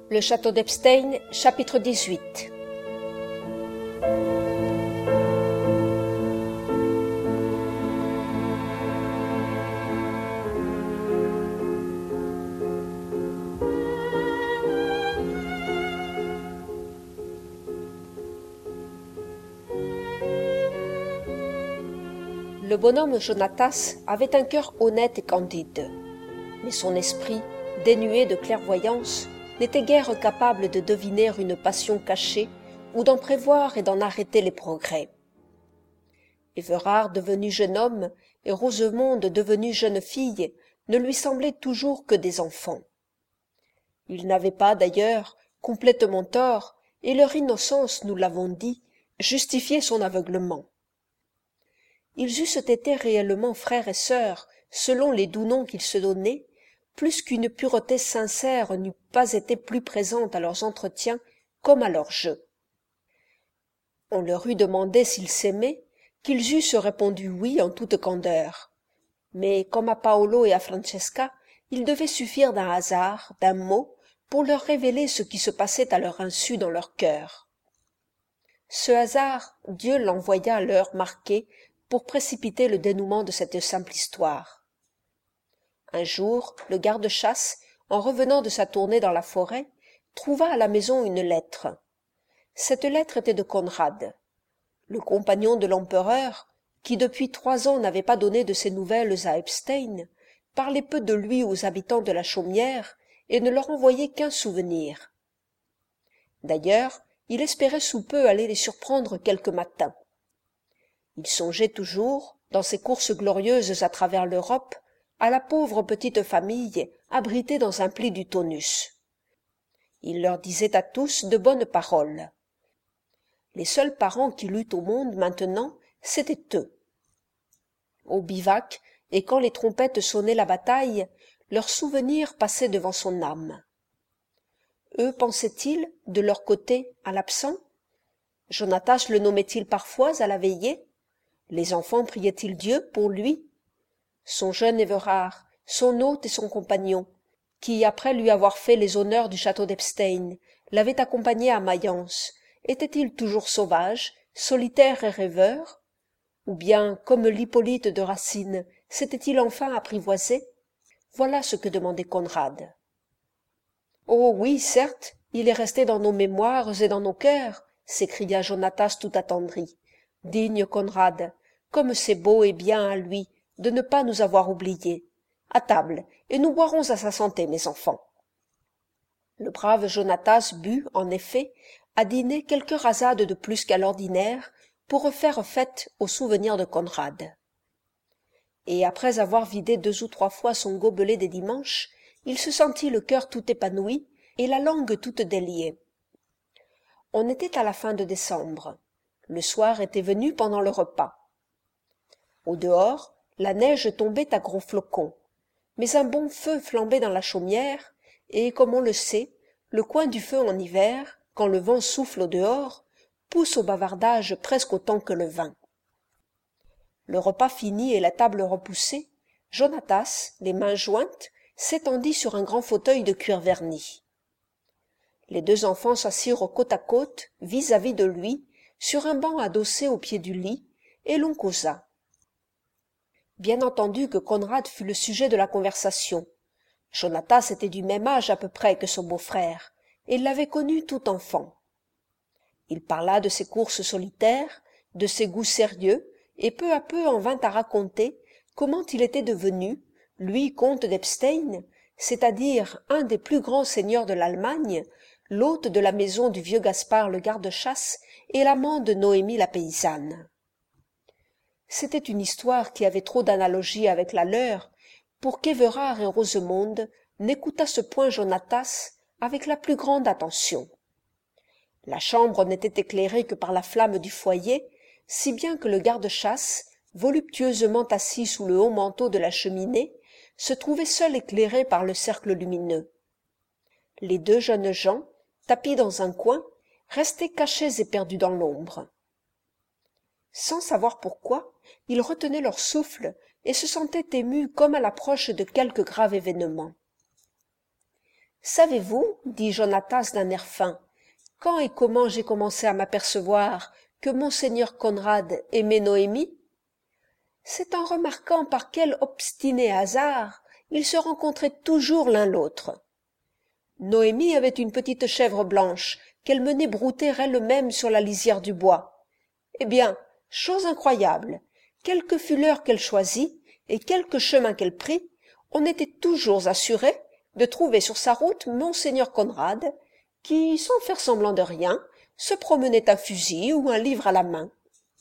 Le château d'Epstein, chapitre 18. Le bonhomme Jonatas avait un cœur honnête et candide, mais son esprit, dénué de clairvoyance, n'était guère capable de deviner une passion cachée ou d'en prévoir et d'en arrêter les progrès. Éverard devenu jeune homme et Rosemonde devenue jeune fille ne lui semblaient toujours que des enfants. Ils n'avaient pas, d'ailleurs, complètement tort, et leur innocence, nous l'avons dit, justifiait son aveuglement. Ils eussent été réellement frères et sœurs, selon les doux noms qu'ils se donnaient, plus qu'une pureté sincère n'eût pas été plus présente à leurs entretiens comme à leurs jeux. On leur eût demandé s'ils s'aimaient, qu'ils eussent répondu oui en toute candeur. Mais comme à Paolo et à Francesca, il devait suffire d'un hasard, d'un mot, pour leur révéler ce qui se passait à leur insu dans leur cœur. Ce hasard, Dieu l'envoya à l'heure marquée pour précipiter le dénouement de cette simple histoire. Un jour, le garde-chasse, en revenant de sa tournée dans la forêt, trouva à la maison une lettre. Cette lettre était de Conrad. Le compagnon de l'empereur, qui depuis 3 ans n'avait pas donné de ses nouvelles à Epstein, parlait peu de lui aux habitants de la Chaumière et ne leur envoyait qu'un souvenir. D'ailleurs, il espérait sous peu aller les surprendre quelque matin. Il songeait toujours, dans ses courses glorieuses à travers l'Europe, à la pauvre petite famille abritée dans un pli du Taunus. Il leur disait à tous de bonnes paroles. Les seuls parents qu'il eût au monde maintenant, c'étaient eux. Au bivac, et quand les trompettes sonnaient la bataille, leurs souvenirs passaient devant son âme. Eux pensaient-ils, de leur côté, à l'absent? Jonatas le nommait-il parfois à la veillée? Les enfants priaient-ils Dieu pour lui? Son jeune Éverard, son hôte et son compagnon, qui, après lui avoir fait les honneurs du château d'Epstein, l'avait accompagné à Mayence, était-il toujours sauvage, solitaire et rêveur? Ou bien, comme l'Hippolyte de Racine, s'était-il enfin apprivoisé? Voilà ce que demandait Conrad. Oh oui, certes, il est resté dans nos mémoires et dans nos cœurs, s'écria Jonatas tout attendri. Digne Conrad, comme c'est beau et bien à lui de ne pas nous avoir oubliés. À table, et nous boirons à sa santé, mes enfants. Le brave Jonatas but, en effet, à dîner quelques rasades de plus qu'à l'ordinaire pour refaire fête au souvenir de Conrad. Et après avoir vidé 2 ou 3 fois son gobelet des dimanches, il se sentit le cœur tout épanoui et la langue toute déliée. On était à la fin de décembre. Le soir était venu pendant le repas. Au dehors, la neige tombait à gros flocons, mais un bon feu flambait dans la chaumière, et, comme on le sait, le coin du feu en hiver, quand le vent souffle au dehors, pousse au bavardage presque autant que le vin. Le repas fini et la table repoussée, Jonatas, les mains jointes, s'étendit sur un grand fauteuil de cuir verni. Les 2 enfants s'assirent côte à côte, vis-à-vis de lui, sur un banc adossé au pied du lit, et l'on causa. Bien entendu que Conrad fut le sujet de la conversation. Jonatas était du même âge à peu près que son beau-frère, et il l'avait connu tout enfant. Il parla de ses courses solitaires, de ses goûts sérieux, et peu à peu en vint à raconter comment il était devenu, lui comte d'Epstein, c'est-à-dire un des plus grands seigneurs de l'Allemagne, l'hôte de la maison du vieux Gaspard le garde-chasse et l'amant de Noémie la paysanne. C'était une histoire qui avait trop d'analogie avec la leur pour qu'Éverard et Rosemonde n'écoutassent point Jonatas avec la plus grande attention. La chambre n'était éclairée que par la flamme du foyer, si bien que le garde-chasse, voluptueusement assis sous le haut manteau de la cheminée, se trouvait seul éclairé par le cercle lumineux. Les 2 jeunes gens, tapis dans un coin, restaient cachés et perdus dans l'ombre. Sans savoir pourquoi, ils retenaient leur souffle et se sentaient émus comme à l'approche de quelque grave événement. « Savez-vous, dit Jonatas d'un air fin, quand et comment j'ai commencé à m'apercevoir que monseigneur Conrad aimait Noémie? C'est en remarquant par quel obstiné hasard ils se rencontraient toujours l'un l'autre. Noémie avait une petite chèvre blanche qu'elle menait brouter elle-même sur la lisière du bois. Eh bien, chose incroyable, quelle que fût l'heure qu'elle choisit et quelque chemin qu'elle prit, on était toujours assuré de trouver sur sa route monseigneur Conrad, qui, sans faire semblant de rien, se promenait un fusil ou un livre à la main.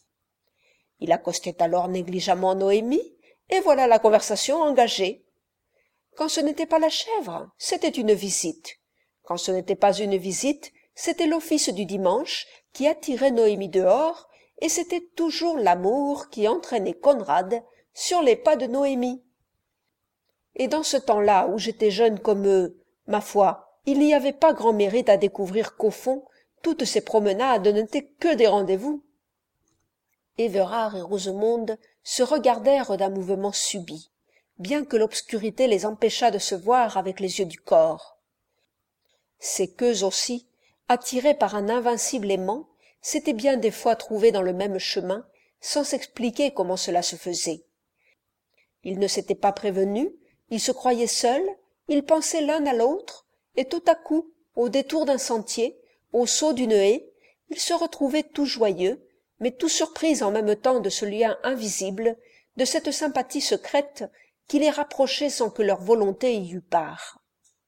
Il accostait alors négligemment Noémie, et voilà la conversation engagée. Quand ce n'était pas la chèvre, c'était une visite. Quand ce n'était pas une visite, c'était l'office du dimanche qui attirait Noémie dehors, et c'était toujours l'amour qui entraînait Conrad sur les pas de Noémie. Et dans ce temps-là où j'étais jeune comme eux, ma foi, il n'y avait pas grand mérite à découvrir qu'au fond, toutes ces promenades n'étaient que des rendez-vous. Éverard et Rosemonde se regardèrent d'un mouvement subit, bien que l'obscurité les empêchât de se voir avec les yeux du corps. C'est qu'eux aussi, attirés par un invincible aimant, s'étaient bien des fois trouvés dans le même chemin, sans s'expliquer comment cela se faisait. Ils ne s'étaient pas prévenus, ils se croyaient seuls, ils pensaient l'un à l'autre, et tout à coup, au détour d'un sentier, au saut d'une haie, ils se retrouvaient tout joyeux, mais tout surpris en même temps de ce lien invisible, de cette sympathie secrète qui les rapprochait sans que leur volonté y eût part.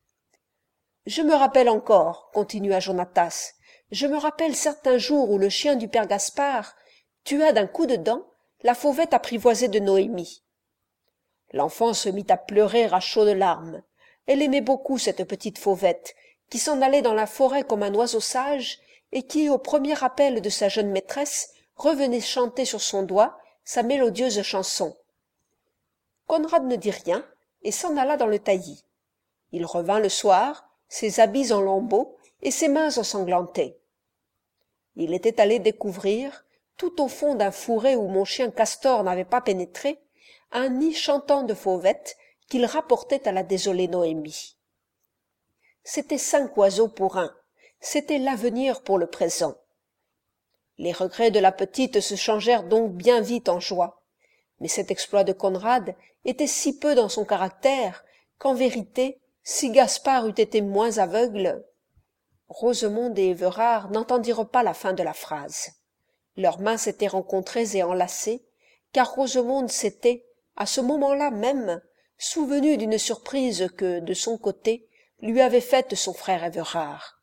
« Je me rappelle encore, continua Jonatas, je me rappelle certains jours où le chien du père Gaspard tua d'un coup de dent la fauvette apprivoisée de Noémie. L'enfant se mit à pleurer à chaudes larmes. Elle aimait beaucoup cette petite fauvette, qui s'en allait dans la forêt comme un oiseau sage, et qui, au premier appel de sa jeune maîtresse, revenait chanter sur son doigt sa mélodieuse chanson. Conrad ne dit rien, et s'en alla dans le taillis. Il revint le soir, ses habits en lambeaux et ses mains ensanglantées. Il était allé découvrir, tout au fond d'un fourré où mon chien Castor n'avait pas pénétré, un nid chantant de fauvettes qu'il rapportait à la désolée Noémie. C'étaient 5 oiseaux pour un, c'était l'avenir pour le présent. Les regrets de la petite se changèrent donc bien vite en joie, mais cet exploit de Conrad était si peu dans son caractère qu'en vérité, si Gaspard eût été moins aveugle... Rosemonde et Éverard n'entendirent pas la fin de la phrase. Leurs mains s'étaient rencontrées et enlacées, car Rosemonde s'était, à ce moment-là même, souvenue d'une surprise que, de son côté, lui avait faite son frère Éverard.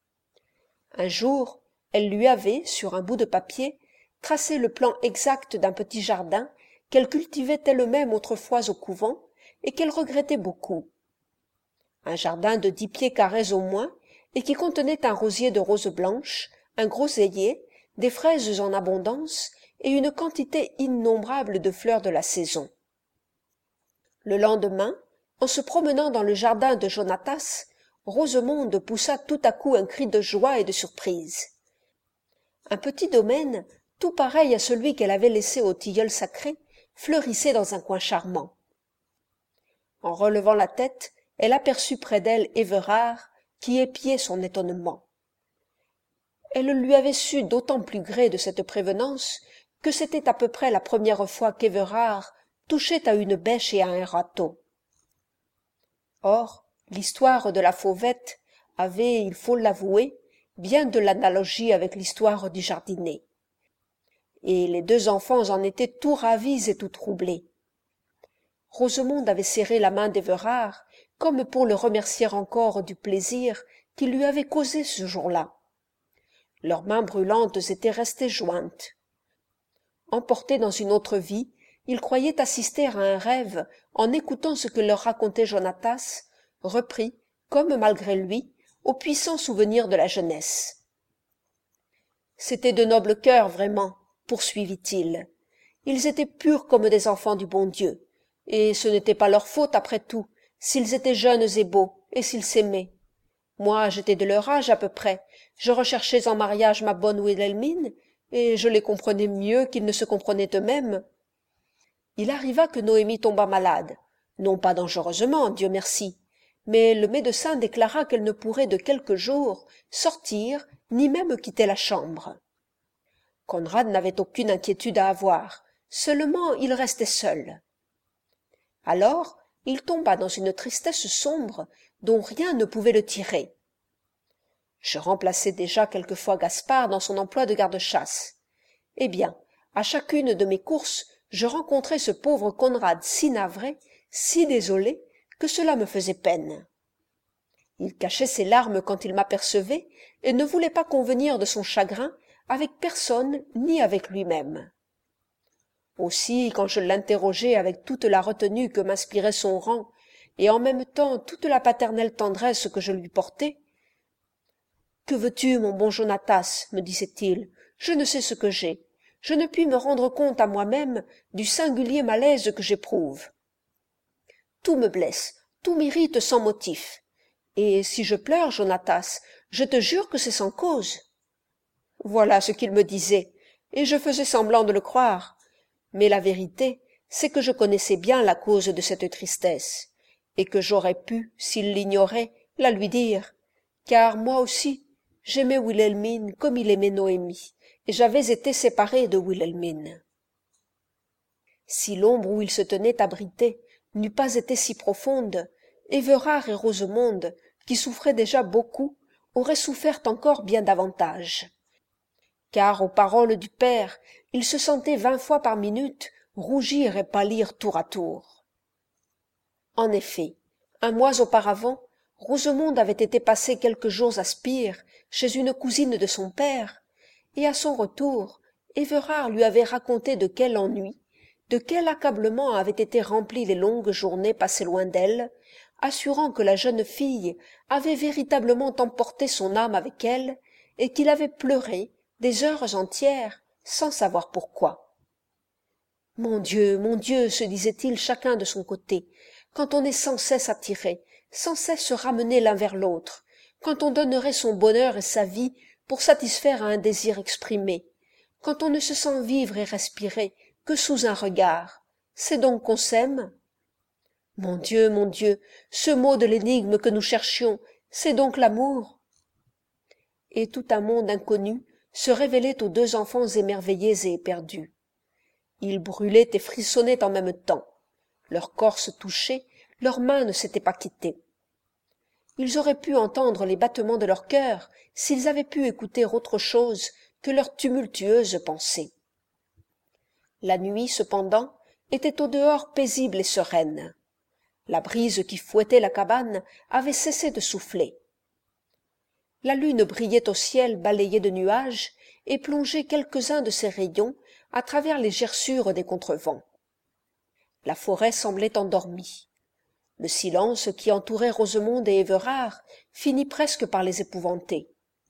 Un jour, elle lui avait, sur un bout de papier, tracé le plan exact d'un petit jardin qu'elle cultivait elle-même autrefois au couvent et qu'elle regrettait beaucoup. Un jardin de 10 pieds carrés au moins, et qui contenait un rosier de roses blanches, un groseillier, des fraises en abondance et une quantité innombrable de fleurs de la saison. Le lendemain, en se promenant dans le jardin de Jonatas, Rosemonde poussa tout à coup un cri de joie et de surprise. Un petit domaine, tout pareil à celui qu'elle avait laissé au tilleul sacré, fleurissait dans un coin charmant. En relevant la tête, elle aperçut près d'elle Éverard, qui épiait son étonnement. Elle lui avait su d'autant plus gré de cette prévenance que c'était à peu près la première fois qu'Éverard touchait à une bêche et à un râteau. Or, l'histoire de la fauvette avait, il faut l'avouer, bien de l'analogie avec l'histoire du jardinet. Et les 2 enfants en étaient tout ravis et tout troublés. Rosemonde avait serré la main d'Éverard, comme pour le remercier encore du plaisir qu'il lui avait causé ce jour-là. Leurs mains brûlantes étaient restées jointes. Emportés dans une autre vie, ils croyaient assister à un rêve en écoutant ce que leur racontait Jonatas, repris, comme malgré lui, aux puissants souvenirs de la jeunesse. C'étaient de nobles cœurs, vraiment, poursuivit-il. Ils étaient purs comme des enfants du bon Dieu, et ce n'était pas leur faute après tout, s'ils étaient jeunes et beaux, et s'ils s'aimaient. Moi, j'étais de leur âge à peu près, je recherchais en mariage ma bonne Wilhelmine, et je les comprenais mieux qu'ils ne se comprenaient eux-mêmes. Il arriva que Noémie tomba malade, non pas dangereusement, Dieu merci, mais le médecin déclara qu'elle ne pourrait de quelques jours sortir ni même quitter la chambre. Conrad n'avait aucune inquiétude à avoir, seulement il restait seul. Alors il tomba dans une tristesse sombre dont rien ne pouvait le tirer. Je remplaçais déjà quelquefois Gaspard dans son emploi de garde-chasse. Eh bien, à chacune de mes courses, je rencontrais ce pauvre Conrad si navré, si désolé, que cela me faisait peine. Il cachait ses larmes quand il m'apercevait et ne voulait pas convenir de son chagrin avec personne ni avec lui-même. Aussi, quand je l'interrogeais avec toute la retenue que m'inspirait son rang et en même temps toute la paternelle tendresse que je lui portais, « Que veux-tu, mon bon Jonatas ?» me disait-il. « Je ne sais ce que j'ai. Je ne puis me rendre compte à moi-même du singulier malaise que j'éprouve. Tout me blesse, tout m'irrite sans motif. Et si je pleure, Jonatas, je te jure que c'est sans cause. » Voilà ce qu'il me disait, et je faisais semblant de le croire. Mais la vérité, c'est que je connaissais bien la cause de cette tristesse, et que j'aurais pu, s'il l'ignorait, la lui dire, car moi aussi, j'aimais Wilhelmine comme il aimait Noémie, et j'avais été séparé de Wilhelmine. Si l'ombre où il se tenait abrité n'eût pas été si profonde, Éverard et Rosemonde, qui souffraient déjà beaucoup, auraient souffert encore bien davantage. Car aux paroles du père, il se sentait 20 fois par minute rougir et pâlir tour à tour. En effet, un mois auparavant, Rosemonde avait été passer quelques jours à Spire, chez une cousine de son père, et à son retour, Éverard lui avait raconté de quel ennui, de quel accablement avaient été remplies les longues journées passées loin d'elle, assurant que la jeune fille avait véritablement emporté son âme avec elle, et qu'il avait pleuré des heures entières sans savoir pourquoi. « Mon Dieu, se disait-il chacun de son côté, quand on est sans cesse attiré, sans cesse ramené l'un vers l'autre, quand on donnerait son bonheur et sa vie pour satisfaire à un désir exprimé, quand on ne se sent vivre et respirer que sous un regard, c'est donc qu'on s'aime? Mon Dieu, ce mot de l'énigme que nous cherchions, c'est donc l'amour? » Et tout un monde inconnu se révélait aux deux enfants émerveillés et éperdus. Ils brûlaient et frissonnaient en même temps. Leur corps se touchait, leurs mains ne s'étaient pas quittées. Ils auraient pu entendre les battements de leur cœur s'ils avaient pu écouter autre chose que leurs tumultueuses pensées. La nuit, cependant, était au dehors paisible et sereine. La brise qui fouettait la cabane avait cessé de souffler. La lune brillait au ciel balayé de nuages et plongeait quelques-uns de ses rayons à travers les gerçures des contrevents. La forêt semblait endormie. Le silence qui entourait Rosemonde et Éverard finit presque par les épouvanter.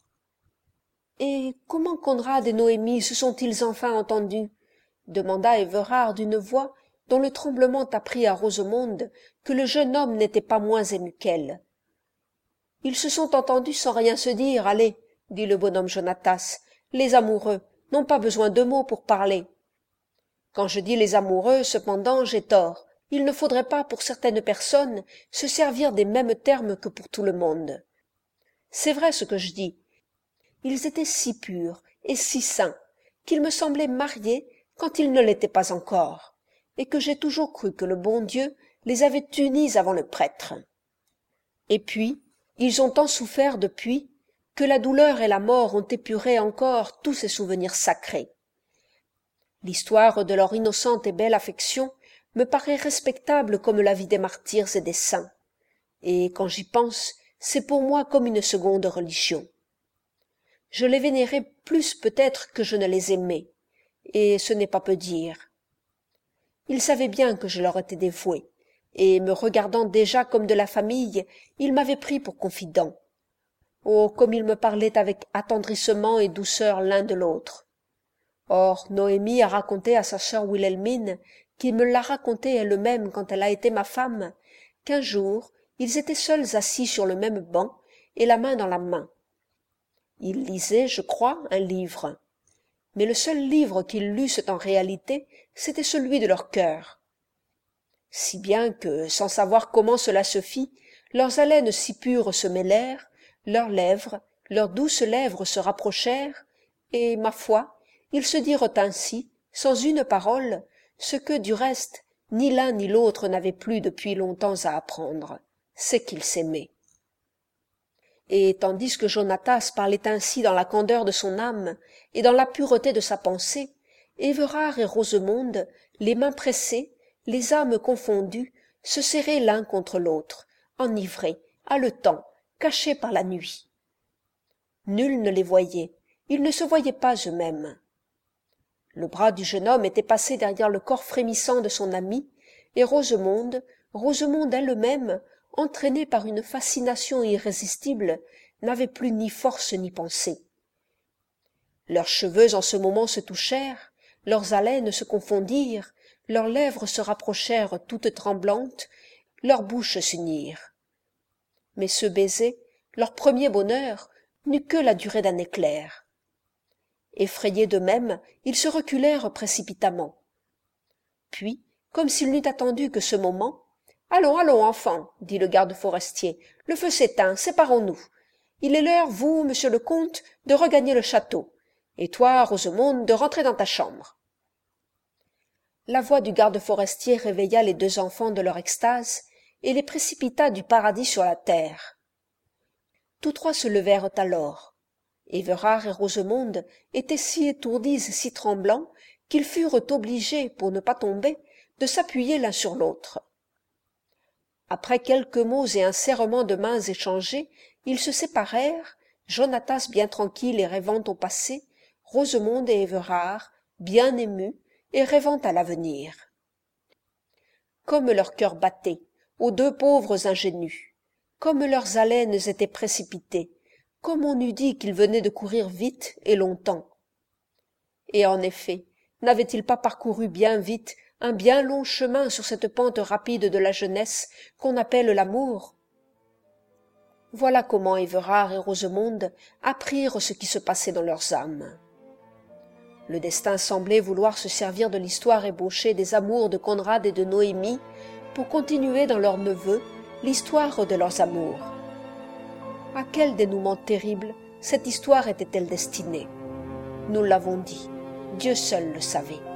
« Et comment Conrad et Noémie se sont-ils enfin entendus ?» demanda Éverard d'une voix dont le tremblement apprit à Rosemonde que le jeune homme n'était pas moins ému qu'elle. « Ils se sont entendus sans rien se dire, allez, dit le bonhomme Jonatas. Les amoureux n'ont pas besoin de mots pour parler. Quand je dis les amoureux, cependant, j'ai tort. Il ne faudrait pas, pour certaines personnes, se servir des mêmes termes que pour tout le monde. C'est vrai ce que je dis. Ils étaient si purs et si saints qu'ils me semblaient mariés quand ils ne l'étaient pas encore, et que j'ai toujours cru que le bon Dieu les avait unis avant le prêtre. Et puis, ils ont tant souffert depuis que la douleur et la mort ont épuré encore tous ces souvenirs sacrés. L'histoire de leur innocente et belle affection me paraît respectable comme la vie des martyrs et des saints, et quand j'y pense, c'est pour moi comme une seconde religion. Je les vénérais plus peut-être que je ne les aimais, et ce n'est pas peu dire. Ils savaient bien que je leur étais dévoué, et me regardant déjà comme de la famille, ils m'avaient pris pour confident. Oh, comme ils me parlaient avec attendrissement et douceur l'un de l'autre. Or, Noémie a raconté à sa sœur Wilhelmine, qui me l'a raconté elle-même quand elle a été ma femme, qu'un jour, ils étaient seuls assis sur le même banc, et la main dans la main. Ils lisaient, je crois, un livre. Mais le seul livre qu'ils lussent en réalité, c'était celui de leur cœur. Si bien que, sans savoir comment cela se fit, leurs haleines si pures se mêlèrent, leurs lèvres, leurs douces lèvres se rapprochèrent, et, ma foi, ils se dirent ainsi, sans une parole, ce que, du reste, ni l'un ni l'autre n'avaient plus depuis longtemps à apprendre, c'est qu'ils s'aimaient. Et tandis que Jonatas parlait ainsi dans la candeur de son âme et dans la pureté de sa pensée, Éverard et Rosemonde, les mains pressées, les âmes confondues, se serraient l'un contre l'autre, enivrés, haletants, cachés par la nuit. Nul ne les voyait, ils ne se voyaient pas eux-mêmes. Le bras du jeune homme était passé derrière le corps frémissant de son ami, et Rosemonde elle-même, entraînée par une fascination irrésistible, n'avait plus ni force ni pensée. Leurs cheveux en ce moment se touchèrent, leurs haleines se confondirent, leurs lèvres se rapprochèrent toutes tremblantes, leurs bouches s'unirent. Mais ce baiser, leur premier bonheur, n'eut que la durée d'un éclair. Effrayés d'eux-mêmes, ils se reculèrent précipitamment. Puis, comme s'il n'eût attendu que ce moment, « Allons, allons, enfants, dit le garde forestier, le feu s'éteint, séparons-nous. Il est l'heure, vous, monsieur le comte, de regagner le château, et toi, Rosemonde, de rentrer dans ta chambre. » La voix du garde forestier réveilla les deux enfants de leur extase et les précipita du paradis sur la terre. Tous trois se levèrent alors. Éverard et Rosemonde étaient si étourdis et si tremblants qu'ils furent obligés, pour ne pas tomber, de s'appuyer l'un sur l'autre. Après quelques mots et un serrement de mains échangés, ils se séparèrent, Jonatas bien tranquille et rêvant au passé, Rosemonde et Éverard bien émus et rêvant à l'avenir. Comme leur cœur battait, aux deux pauvres ingénus, comme leurs haleines étaient précipitées, comme on eût dit qu'ils venaient de courir vite et longtemps. Et en effet, n'avaient-ils pas parcouru bien vite un bien long chemin sur cette pente rapide de la jeunesse qu'on appelle l'amour? Voilà comment Éverard et Rosemonde apprirent ce qui se passait dans leurs âmes. Le destin semblait vouloir se servir de l'histoire ébauchée des amours de Conrad et de Noémie pour continuer dans leur neveu l'histoire de leurs amours. À quel dénouement terrible cette histoire était-elle destinée? Nous l'avons dit, Dieu seul le savait.